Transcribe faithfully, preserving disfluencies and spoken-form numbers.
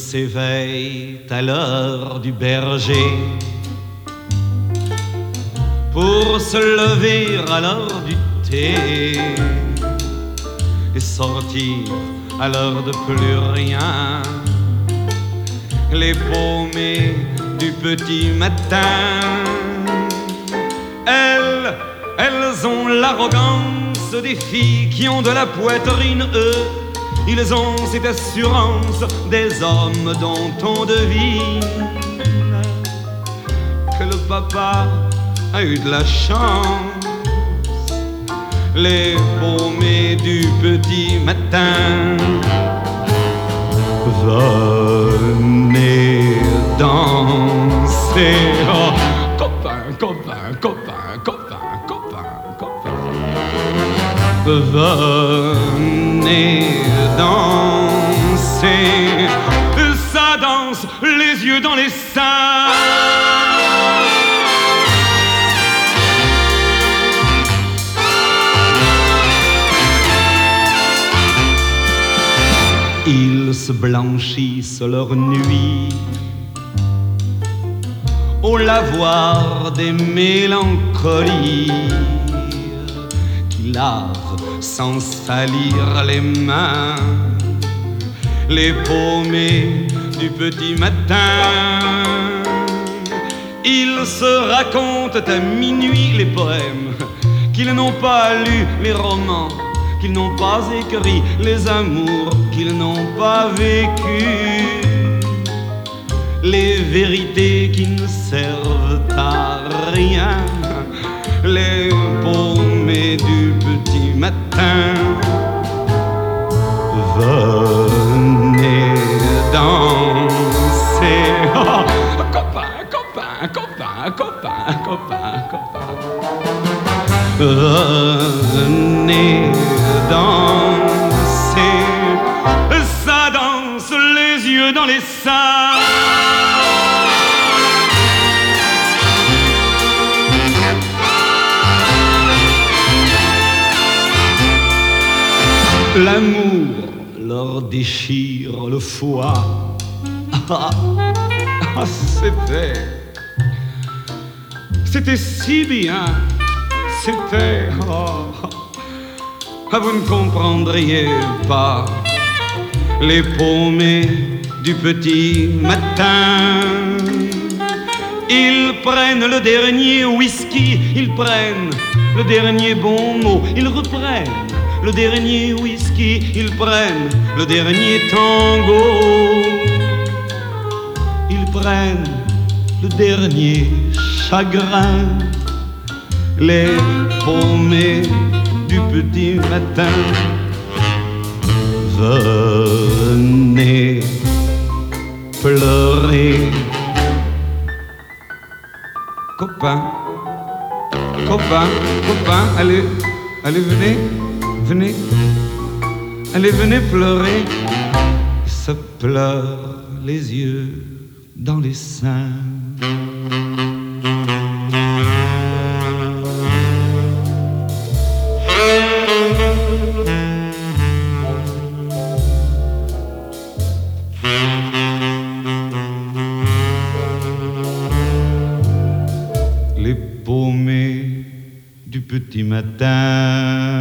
s'éveillent à l'heure du berger pour se lever à l'heure du thé et sortir à l'heure de plus rien. Les paumées du petit matin, elles, elles ont l'arrogance des filles qui ont de la poitrine. Eux, ils ont cette assurance des hommes dont on devine que le papa a eu de la chance. Les paumées du petit matin, venez danser. Oh, copain, copain, copain, copain, copain, copain. Venez danser. Ça danse, les yeux dans les seins. Ils se blanchissent leur nuit au lavoir des mélancolies qui lavent sans salir les mains. Les paumées du petit matin, ils se racontent à minuit les poèmes qu'ils n'ont pas lus, les romans qu'ils n'ont pas écrits, les amours qu'ils n'ont pas vécus, les vérités qui ne servent à rien. Les paumées du petit matin, venez danser. Oh, copain, copain, copain, copain, copain, copain. Venez danser. Ça danse, les yeux dans les seins. L'amour leur déchire le foie. Ah, ah, c'était, c'était si bien, c'était, oh, ah, vous ne comprendriez pas. Les paumées du petit matin, ils prennent le dernier whisky, ils prennent le dernier bon mot, ils reprennent le dernier whisky, ils prennent le dernier tango, ils prennent le dernier chagrin. Les paumées du petit matin, venez pleurer. Copain, copain, copain, allez, allez, venez. Venez, allez, venez pleurer. Ça pleure les yeux dans les seins. Les paumées du petit matin.